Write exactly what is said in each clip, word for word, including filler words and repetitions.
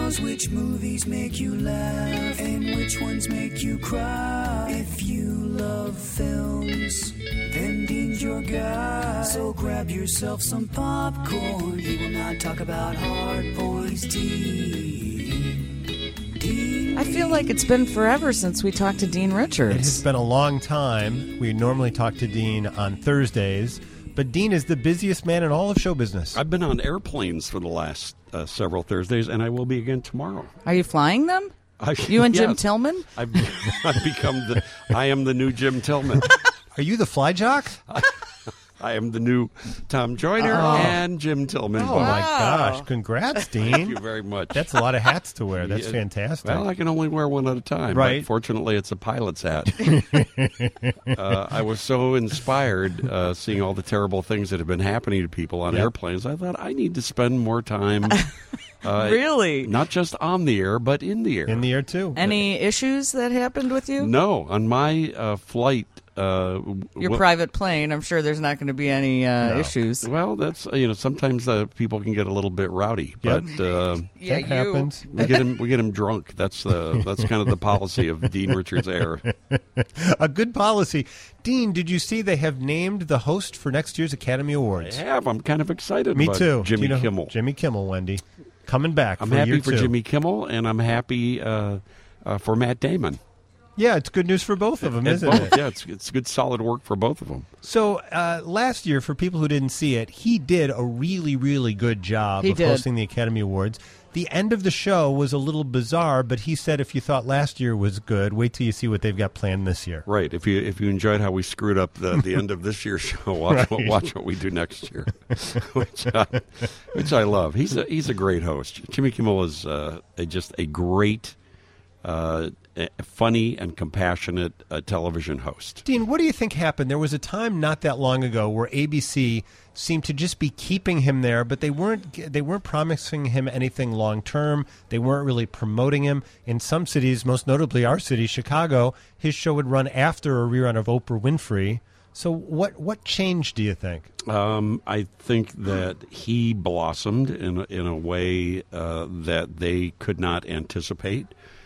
knows which movies make you laugh and which ones make you cry. If you love films, then Dean's your guy. So grab yourself some popcorn. He will not talk about hard points. Dean. Dean. I feel like it's been forever since we talked to Dean Richards. It has been a long time. We normally talk to Dean on Thursdays, but Dean is the busiest man in all of show business. I've been on airplanes for the last uh, several Thursdays, and I will be again tomorrow. Are you flying them? I, You and Jim yes. Tillman? I've, I've become the. I am the new Jim Tillman. Are you the fly jock? I am the new Tom Joyner Oh. and Jim Tillman. Oh, both. my gosh. Congrats, Dean. Thank you very much. That's a lot of hats to wear. That's Yeah. fantastic. Well, I can only wear one at a time. Right. But fortunately, it's a pilot's hat. uh, I was so inspired uh, seeing all the terrible things that have been happening to people on Yep. airplanes. I thought I need to spend more time. Uh, Really? Not just on the air, but in the air. In the air, too. Any issues that happened with you? No, on my uh, flight. Uh, Your w- private plane, I'm sure there's not going to be any uh, No. issues. Well, that's you know sometimes uh, people can get a little bit rowdy, Yep. but uh, Yeah, that happens. we get him we get him drunk. That's the that's kind of the policy of Dean Richards Air. A good policy. Dean, did you see they have named the host for next year's Academy I Awards? have. I'm kind of excited. Me about too. Jimmy Do you know- Kimmel. Jimmy Kimmel, Wendy. Coming back I'm for happy year for two. Jimmy Kimmel, and I'm happy uh, uh, for Matt Damon. Yeah, it's good news for both of them, And isn't both, it? Yeah, it's it's good, solid work for both of them. So uh, last year, for people who didn't see it, he did a really, really good job He of did. hosting the Academy Awards. The end of the show was a little bizarre, but he said if you thought last year was good, wait till you see what they've got planned this year. Right. If you if you enjoyed how we screwed up the, the end of this year's show, watch what, Right. watch what we do next year, which I, which I love. He's a he's a great host. Jimmy Kimmel is uh, a, just a great, uh, a funny and compassionate uh, television host. Dean, what do you think happened? There was a time not that long ago where A B C seemed to just be keeping him there, but they weren't they weren't promising him anything long term. They weren't really promoting him. In some cities, most notably our city, Chicago, his show would run after a rerun of Oprah Winfrey. So what what changed, do you think? Um, I think that he blossomed in a, in a way uh, that they could not anticipate.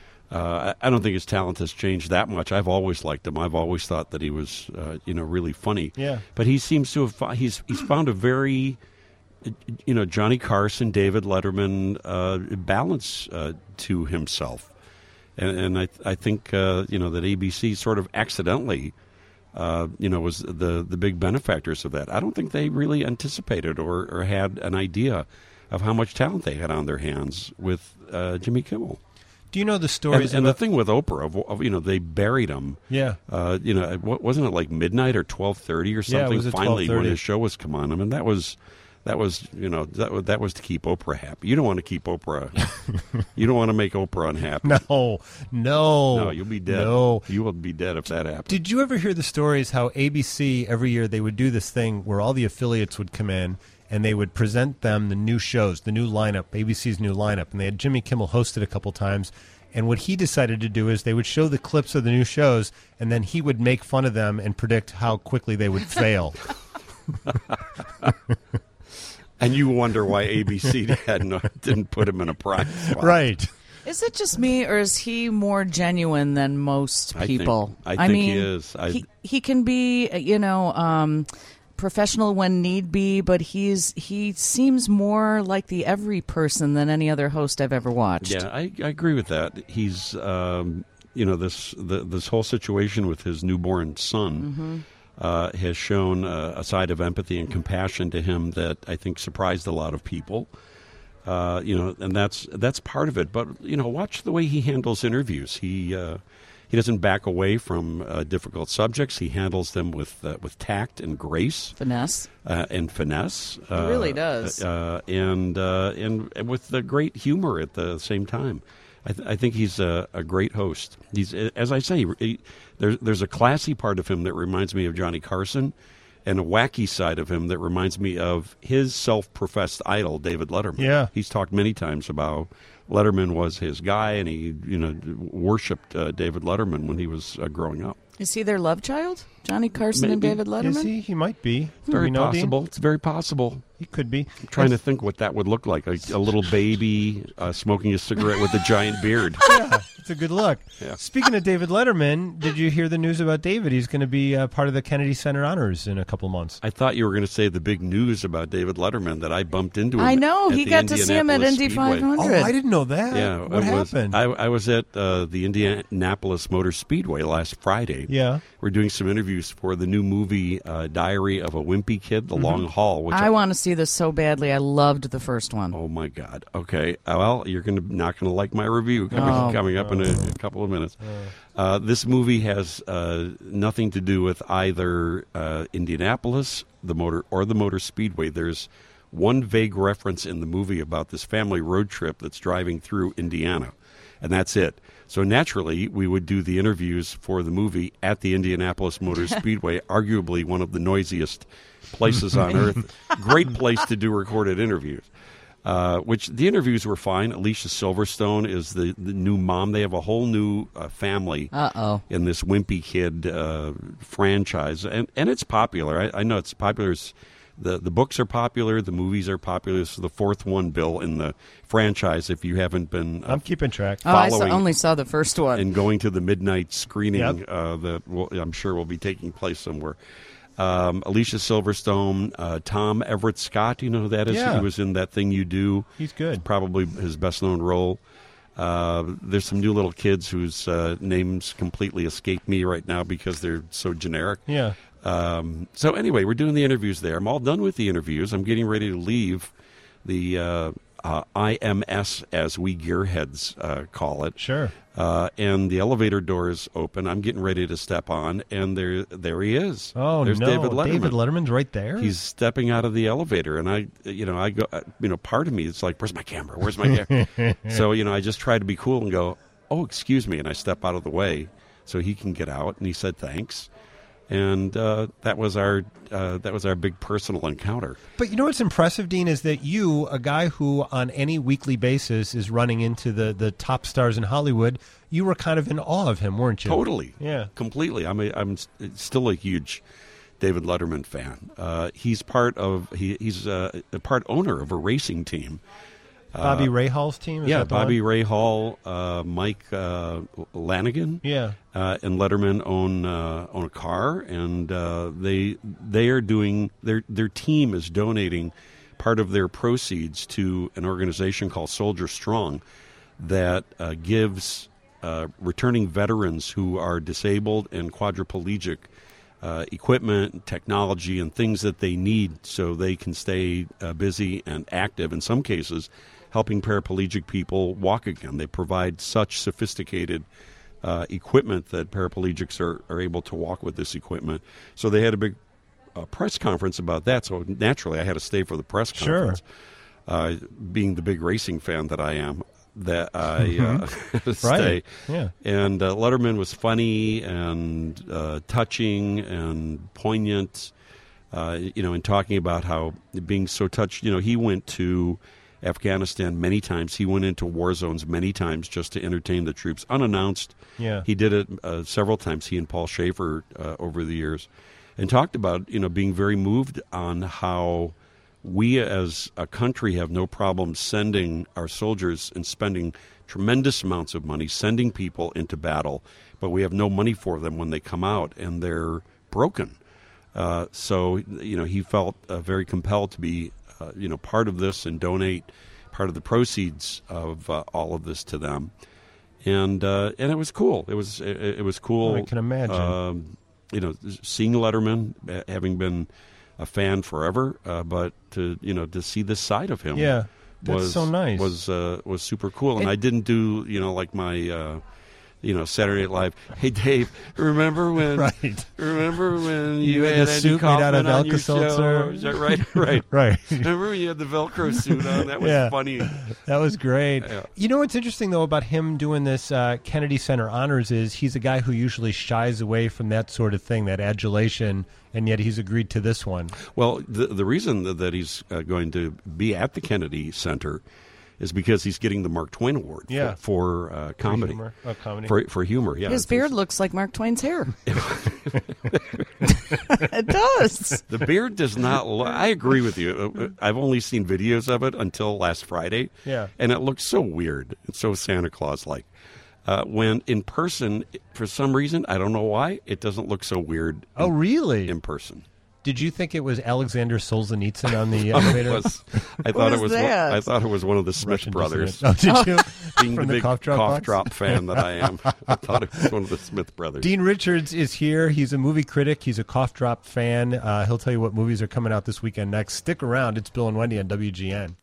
Uh, I I don't think his talent has changed that much. I've always liked him. I've always thought that he was, uh, you know, really funny. Yeah. But he seems to have fo- he's he's found a very, you know, Johnny Carson, David Letterman uh, balance uh, to himself, and, and I I think uh, you know that A B C sort of accidentally. Uh, you know, was the the big benefactors of that. I don't think they really anticipated or, or had an idea of how much talent they had on their hands with uh, Jimmy Kimmel. Do you know the And, stories and the about- thing with Oprah, of, of, you know, they buried him. Yeah. Uh, you know, what, wasn't it like midnight or twelve thirty or Yeah, it something? was at Finally, when twelve thirty. his show was come on. I mean, that was. That was, you know, that was, that was to keep Oprah happy. You don't want to keep Oprah. You don't want to make Oprah unhappy. No, no. No, you'll be dead. No. You will be dead if that happens. Did you ever hear the stories how A B C every year they would do this thing where all the affiliates would come in and they would present them the new shows, the new lineup, A B C's new lineup, and they had Jimmy Kimmel hosted a couple times. And what he decided to do is they would show the clips of the new shows, and then he would make fun of them and predict how quickly they would fail. And you wonder why A B C had no, didn't put him in a prime spot. Right. Is it just me, or is he more genuine than most I think- people? I think he mean, is. I- he he can be, you know, um, professional when need be, but he's he seems more like the every person than any other host I've ever watched. Yeah, I, I agree with that. He's, um, you know, this the, this whole situation with his newborn son Mm-hmm. uh, has shown uh, a side of empathy and compassion to him that I think surprised a lot of people. Uh, you know, and that's that's part of it. But you know, watch the way he handles interviews. He uh, he doesn't back away from uh, difficult subjects. He handles them with uh, with tact and grace. Finesse. Uh, and finesse. He uh, really does. Uh, and, uh, and and with the great humor at the same time. I, th- I think he's a, a great host. He's, as I say, he, there's there's a classy part of him that reminds me of Johnny Carson, and a wacky side of him that reminds me of his self-professed idol, David Letterman. Yeah. He's talked many times about Letterman was his guy, and he you know worshipped uh, David Letterman when he was uh, growing up. Is he their love child? Johnny Carson and Maybe. David Letterman? Is he? He might be. Do Very we know, Dean? possible. It's very possible. he could be. I'm trying to think what that would look like. A, a little baby uh, smoking a cigarette with a giant beard. Yeah, it's a good look. Yeah. Speaking of David Letterman, did you hear the news about David? He's going to be uh, part of the Kennedy Center Honors in a couple months. I thought you were going to say the big news about David Letterman that I bumped into him. I know. at He the got to see him at Indianapolis Indy Speedway. five hundred. Oh, I didn't know that. Yeah, What it was- happened? I, I was at uh, the Indianapolis Motor Speedway last Friday. Yeah. We're doing some interviews for the new movie uh, Diary of a Wimpy Kid, The Long Haul. Which I want to see this so badly. I loved the first one. Oh my God! Okay, uh, well, you're gonna not going to like my review coming, Oh. coming up in a, a couple of minutes. Uh, this movie has uh, nothing to do with either uh, Indianapolis, the motor, or the Motor Speedway. There's one vague reference in the movie about this family road trip that's driving through Indiana, and that's it. So naturally, we would do the interviews for the movie at the Indianapolis Motor Speedway, arguably one of the noisiest places on earth. Great place to do recorded interviews. Uh, which the interviews were fine. Alicia Silverstone is the, the new mom. They have a whole new uh, family Uh-oh. in this Wimpy Kid uh, franchise, and and it's popular. I, I know it's popular. It's, the the books are popular. The movies are popular. This is the fourth one, Bill, in the franchise. If you haven't been uh, I'm keeping track. Oh, I saw, following only saw the first one. and going to the midnight screening Yep. uh, that will, I'm sure will be taking place somewhere. Um, Alicia Silverstone, uh, Tom Everett Scott, you know who that is? Yeah. He was in That Thing You Do. He's good. It's probably his best known role. Uh, there's some new little kids whose uh, names completely escape me right now because they're so generic. Yeah. Um, so anyway, we're doing the interviews there. I'm all done with the interviews. I'm getting ready to leave the uh, uh, I M S, as we gearheads uh, call it. Sure. Uh, and the elevator doors open. I'm getting ready to step on, and there, there he is. Oh, There's no. David Letterman. David Letterman's right there? He's stepping out of the elevator, and I, you know, I go, uh, you know, part of me is like, "Where's my camera? Where's my camera?" So, you know, I just try to be cool and go, "Oh, excuse me," and I step out of the way so he can get out. And he said, "Thanks." And uh, that was our uh, that was our big personal encounter. But you know what's impressive, Dean, is that you, a guy who on any weekly basis is running into the, the top stars in Hollywood, you were kind of in awe of him, weren't you? Totally, Yeah. completely. I'm a, I'm st- still a huge David Letterman fan. Uh, he's part of he, he's uh, a part owner of a racing team. Bobby Rahall's team? Is Yeah, that the Bobby one? Rahal, uh, Mike uh, Lanigan, Yeah. uh, and Letterman own uh, own a car, and uh, they they are doing their their team is donating part of their proceeds to an organization called Soldier Strong that uh, gives uh, returning veterans who are disabled and quadriplegic uh, equipment, technology, and things that they need so they can stay uh, busy and active. In some cases, helping paraplegic people walk again. They provide such sophisticated uh, equipment that paraplegics are, are able to walk with this equipment. So they had a big uh, press conference about that. So naturally, I had to stay for the press Sure. conference. Uh, being the big racing fan that I am, that I uh, had to stay. Right. Yeah. And uh, Letterman was funny and uh, touching and poignant, uh, you know, in talking about how being so touched. You know, he went to Afghanistan many times. He went into war zones many times just to entertain the troops, unannounced. Yeah. He did it uh, several times, he and Paul Schaefer, uh, over the years, and talked about, you know, being very moved on how we as a country have no problem sending our soldiers and spending tremendous amounts of money, sending people into battle, but we have no money for them when they come out, and they're broken. Uh, so, you know, he felt uh, very compelled to be, uh, you know, part of this and donate part of the proceeds of uh, all of this to them. And uh, and it was cool. It was it, it was cool. I can imagine. Um, you know, seeing Letterman, uh, having been a fan forever, uh, but to you know to see this side of him, Yeah. That's was so nice. was uh, was super cool. And It- I didn't do you know like my uh, you know Saturday Night Live. Hey Dave, remember when? Right. Remember when You you, had had the Andy suit made out of Kaufman on your Alka-Seltzer? show? Is that right? Right. Right. Remember when you had the Velcro suit on? That was Yeah. funny. That was great. Yeah. You know what's interesting, though, about him doing this uh, Kennedy Center Honors is he's a guy who usually shies away from that sort of thing, that adulation, and yet he's agreed to this one. Well, the the reason that, that he's uh, going to be at the Kennedy Center is because he's getting the Mark Twain Award Yeah. for, for uh, comedy. humor. Oh, comedy. For, for humor, yeah. His It's- beard looks like Mark Twain's hair. It does. The beard does not. Lo- I agree with you. Uh, I've only seen videos of it until last Friday. Yeah. And it looks so weird. It's so Santa Claus-like. Uh, when in person, for some reason, I don't know why, it doesn't look so weird. Oh, in, really? in person. Did you think it was Alexander Solzhenitsyn on the It elevator? was- I thought is it was. that? One, I thought it was one of the Smith Russian brothers. dissident. Oh, did you? Being From the the big cough drop box? drop fan that I am, I thought it was one of the Smith brothers. Dean Richards is here. He's a movie critic. He's a cough drop fan. Uh, he'll tell you what movies are coming out this weekend next. Stick around. It's Bill and Wendy on W G N.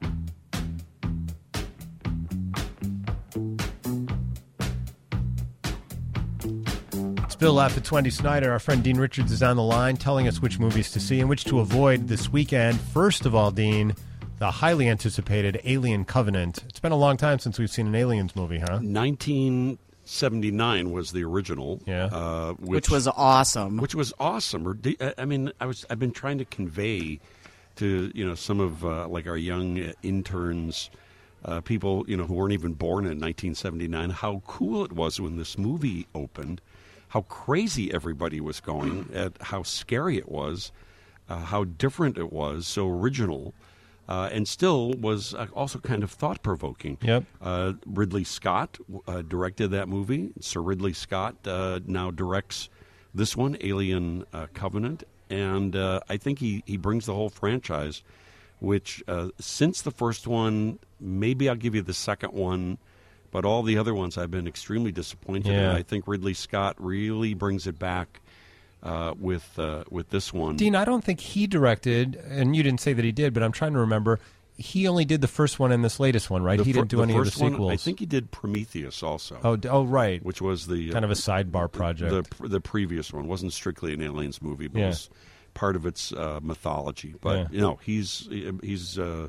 It's Bill Laugh at Wendy Snyder. Our friend Dean Richards is on the line telling us which movies to see and which to avoid this weekend. First of all, Dean, the highly anticipated Alien Covenant. It's been a long time since we've seen an Aliens movie, huh? nineteen seventy-nine was the original. Yeah. Uh, Which was awesome. which was awesome. Or do- I mean, I was I've been trying to convey to you know some of uh, like our young uh, interns, uh, people you know who weren't even born in nineteen seventy-nine, how cool it was when this movie opened, how crazy everybody was going, at how scary it was, uh, how different it was, so original. Uh, and still was uh, also kind of thought-provoking. Yep. Uh, Ridley Scott uh, directed that movie. Sir Ridley Scott uh, now directs this one, Alien uh, Covenant. And uh, I think he, he brings the whole franchise, which uh, since the first one, maybe I'll give you the second one, but all the other ones I've been extremely disappointed Yeah. in. I think Ridley Scott really brings it back uh, with uh, with this one. Dean, I don't think he directed, and you didn't say that he did, but I'm trying to remember. He only did the first one and this latest one, right? The he fir- didn't do the any of the first one, sequels. I think he did Prometheus also. Oh, d- oh, right. Which was the Kind of a sidebar project. The the previous one wasn't strictly an aliens movie, but Yeah. was part of its uh, mythology. But Yeah. you know, he's he's uh,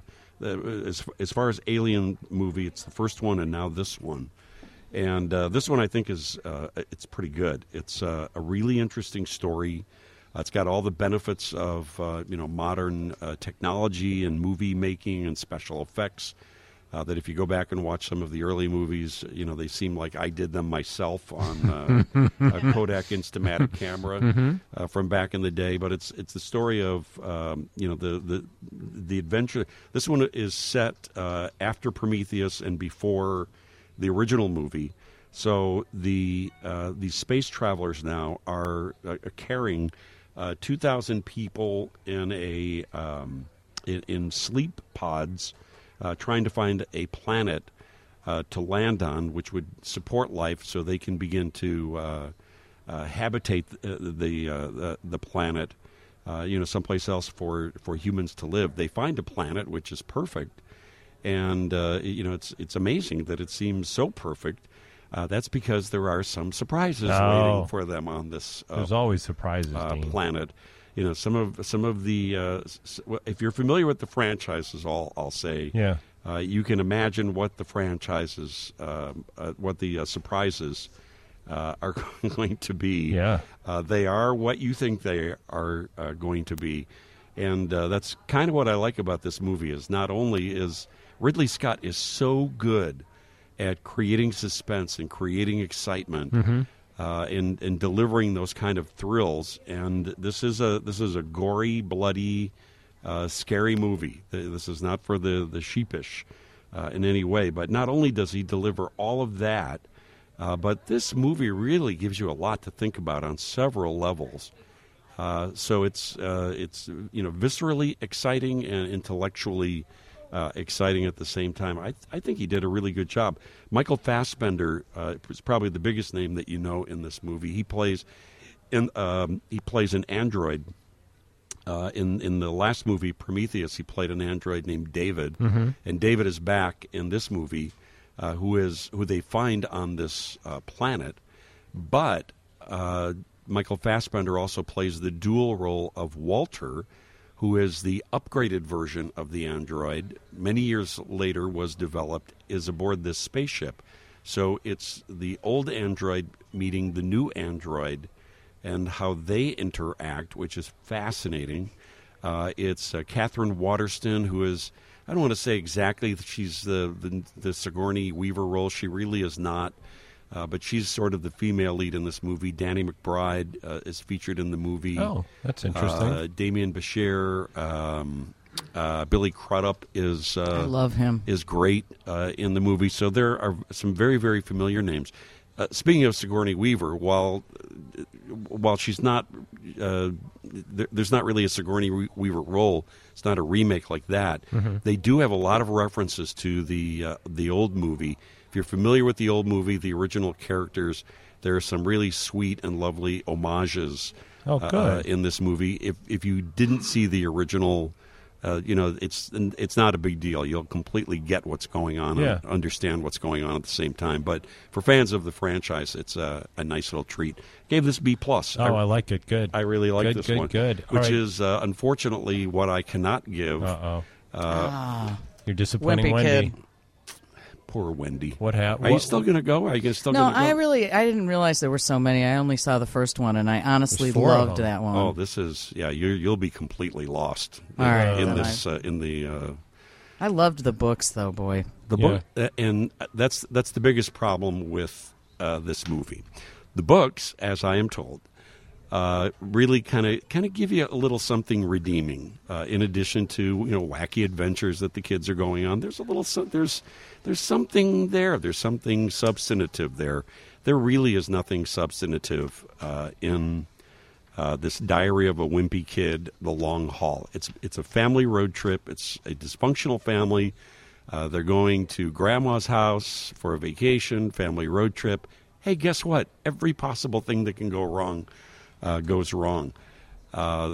as as far as alien movie, it's the first one, and now this one. And uh, this one, I think, is uh, it's pretty good. It's uh, a really interesting story. Uh, it's got all the benefits of uh, you know modern uh, technology and movie making and special effects. Uh, that if you go back and watch some of the early movies, you know they seem like I did them myself on uh, a Kodak Instamatic camera Mm-hmm. uh, from back in the day. But it's it's the story of um, you know the, the the adventure. This one is set uh, after Prometheus and before the original movie. So the uh, these space travelers now are uh, carrying uh, two thousand people in a um, in, in sleep pods, uh, trying to find a planet uh, to land on, which would support life, so they can begin to uh, uh, habitate the the, uh, the the planet, uh, you know, someplace else for, for humans to live. They find a planet which is perfect, and uh, you know, it's it's amazing that it seems so perfect. Uh, that's because there are some surprises Oh. waiting for them on this uh, There's always surprises, uh, Dean. planet. You know, some of some of the uh, s- if you're familiar with the franchises, all I'll say, Yeah. uh, you can imagine what the franchises, uh, uh, what the uh, surprises uh, are going to be. Yeah. Uh, they are what you think they are uh, going to be, and uh, that's kind of what I like about this movie. Is not only is Ridley Scott is so good at creating suspense and creating excitement, Mm-hmm. uh, and and delivering those kind of thrills. And this is a this is a gory, bloody, uh, scary movie. This is not for the the sheepish uh, in any way. But not only does he deliver all of that, uh, but this movie really gives you a lot to think about on several levels. Uh, so it's uh, it's you know viscerally exciting and intellectually uh, exciting at the same time. I I think he did a really good job. Michael Fassbender uh, is probably the biggest name that you know in this movie. He plays in um, he plays an android. Uh, in in the last movie Prometheus, he played an android named David, Mm-hmm. and David is back in this movie, uh, who is who they find on this uh, planet, but. Uh, Michael Fassbender also plays the dual role of Walter, who is the upgraded version of the android. Many years later was developed, is aboard this spaceship. So it's the old android meeting the new android and how they interact, which is fascinating. Uh, it's uh, Catherine Waterston, who is I don't want to say exactly that she's the, the, the Sigourney Weaver role. She really is not. Uh, but she's sort of the female lead in this movie. Danny McBride uh, is featured in the movie. Oh, that's interesting. Uh, Damien Bashir, um, uh, Billy Crudup is uh, I love him. is great uh, in the movie. So there are some very, very familiar names. Uh, speaking of Sigourney Weaver, while while she's not, uh, there, there's not really a Sigourney Weaver role. It's not a remake like that. Mm-hmm. They do have a lot of references to the uh, the old movie. If you're familiar with the old movie, the original characters, there are some really sweet and lovely homages oh, good. Uh, in this movie. If if you didn't see the original, uh, you know, it's it's not a big deal. You'll completely get what's going on yeah. and understand what's going on at the same time. But for fans of the franchise, it's a, a nice little treat. Gave this B plus. Oh, I, I like it. Good. I really like good, this good, one. Good, good. Which right. is uh, unfortunately what I cannot give. Uh-oh. Uh, ah, You're disappointing wimpy Wendy. kid. Poor Wendy. What happened? Are you still going to go? Are you gonna still No, going to go? I really, I didn't realize there were so many. I only saw the first one, and I honestly There's four of loved them. that one. Oh, this is yeah. You you'll be completely lost All right, in then this uh, in the uh, I loved the books, though, boy. the book, uh, and that's that's the biggest problem with uh, this movie. The books, as I am told, uh, really kind of kind of give you a little something redeeming. Uh, in addition to you know wacky adventures that the kids are going on, there's a little so, there's there's something there. There's something substantive there. There really is nothing substantive uh, in uh, this Diary of a Wimpy Kid: The Long Haul. It's it's a family road trip. It's a dysfunctional family. Uh, they're going to Grandma's house for a vacation, family road trip. Hey, guess what? Every possible thing that can go wrong uh, goes wrong. Uh,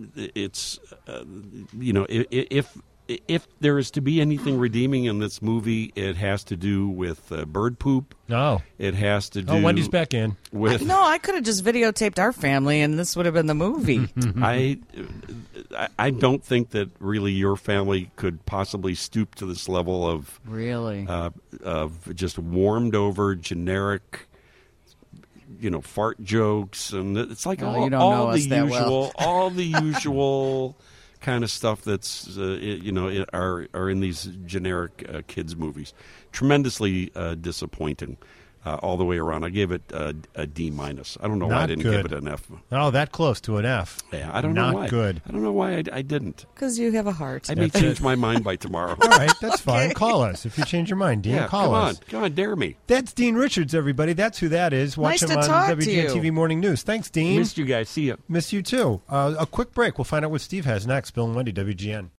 it's uh, you know if, if if there is to be anything redeeming in this movie, it has to do with uh, bird poop. No. It has to do. Oh, Wendy's back in. With No, I could have just videotaped our family, and this would have been the movie. I, I don't think that really your family could possibly stoop to this level of Really? uh, of just warmed over generic, you know, fart jokes, and it's like Oh, all, you don't all know the us that usual, well. all the usual kind of stuff that's uh, you know it, are are in these generic uh, kids movies. Tremendously uh, disappointing. Uh, all the way around. I gave it uh, a D minus. I don't know why I Not didn't good. give it an F. Oh, that close to an F. Yeah, I don't Not know why. good. I don't know why I, I didn't. Because you have a heart. I may That's change it. my mind by tomorrow. All right, that's fine. Call us if you change your mind, Dean. yeah, Call come us. on, come on, dare me. That's Dean Richards, everybody. That's who that is. Watch Nice him to on talk to W G N T V you. Morning News. Thanks, Dean. Missed you guys. See ya. Miss you too. Uh, a quick break. We'll find out what Steve has next. Bill and Wendy, W G N.